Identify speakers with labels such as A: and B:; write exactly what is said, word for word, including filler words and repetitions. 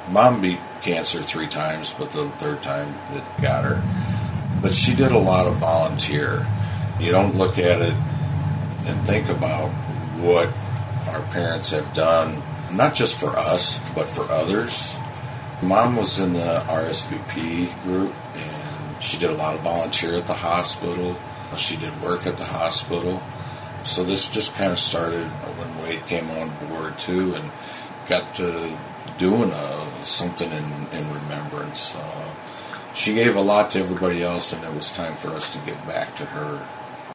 A: Mom beat cancer three times, but the third time it got her. But she did a lot of volunteer. You don't look at it and think about what our parents have done, not just for us, but for others. Mom was in the R S V P group, and she did a lot of volunteer at the hospital. She did work at the hospital. So this just kind of started when Wade came on board, too, and got to doing a, something in, in remembrance. Uh, she gave a lot to everybody else, and it was time for us to give back to her.